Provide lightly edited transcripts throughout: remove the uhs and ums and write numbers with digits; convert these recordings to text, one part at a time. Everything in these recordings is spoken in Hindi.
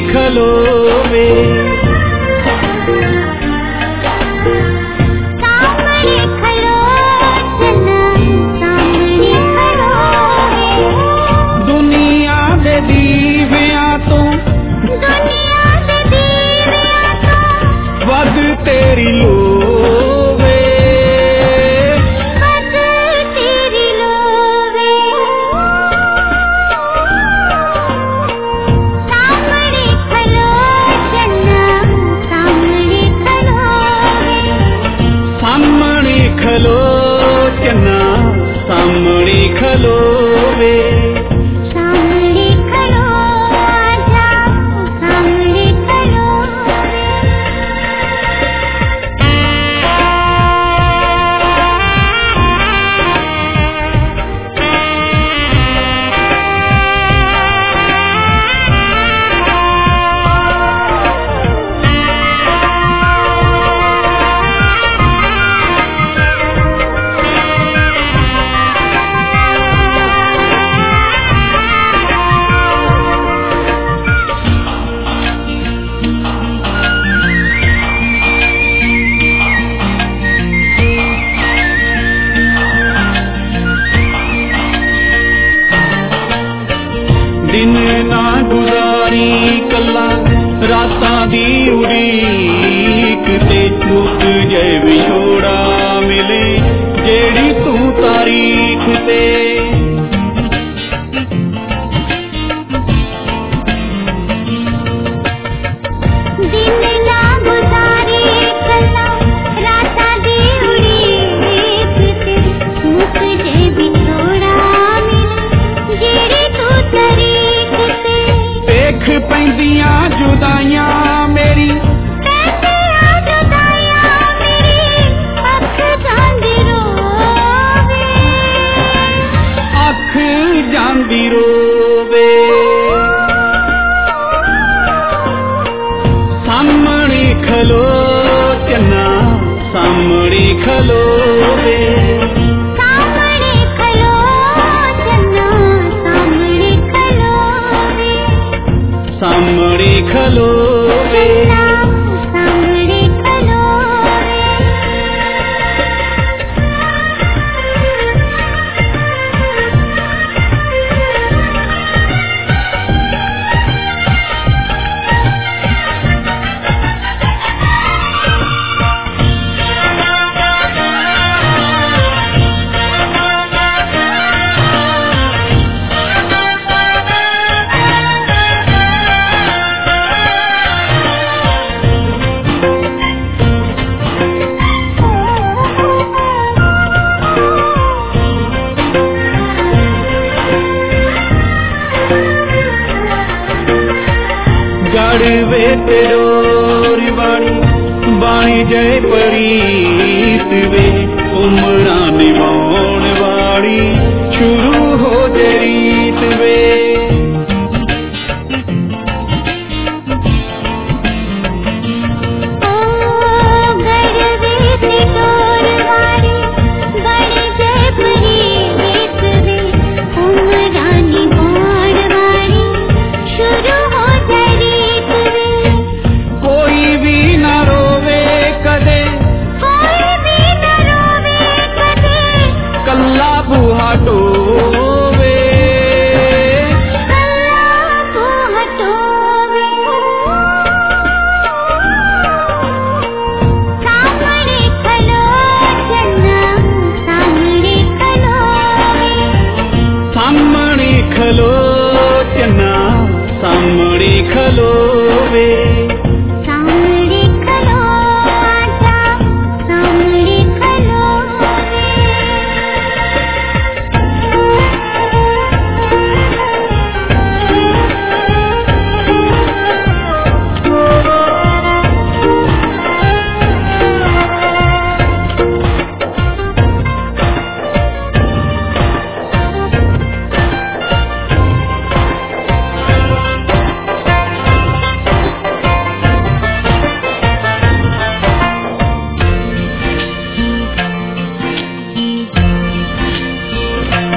खलोवे दुनिया दे दीवियां तो वध तेरी लोवे सामने खलो चन्ना सामने खलोवे सामने खलो आजा सामने खलो दिन ना गुजारी कला रातां दी उड़ीक ते मुक जे विछोड़ा मिले जेड़ी तू तारीख ते दिन ना गुजारी कला रातां दी उड़ीक ते मुक जे विछोड़ा मिले जेड़ी तू तारीख ते देख पैंदियां जुदाइयां मेरी अख जांदी रोवे सामने खलो चन्ना सामने खलोवे सामने खलो चन्ना सामने खलोवे सामने खलोवे सामने खलोवे गड़वे तेरोरी बाणी जय परीत वे उमरा निभाउण वाली शुरू हो जे रीत वे कोई भी न रोवे कदे कल्ला बुहा टोवे सामने खलो चन्ना सामने खलोवे सामने खलो आजा सामने खलोवे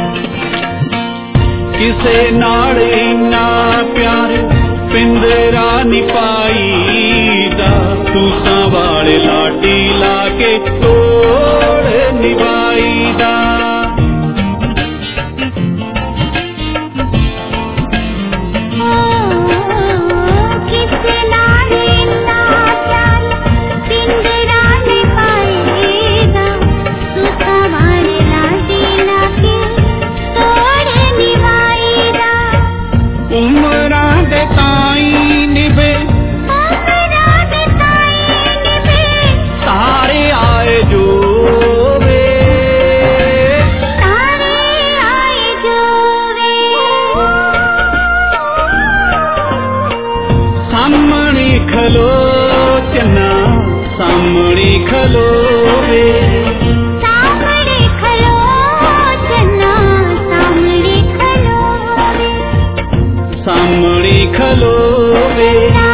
किसे नाल इन्ना प्यार पिंजरा नी पाईदा तुसां वाले लाडी लाके तोड़ निभाईदा सामने खलो चन्ना सामने खलो वे सामने खलो चन्ना सामने खलो वे सामने खलो वे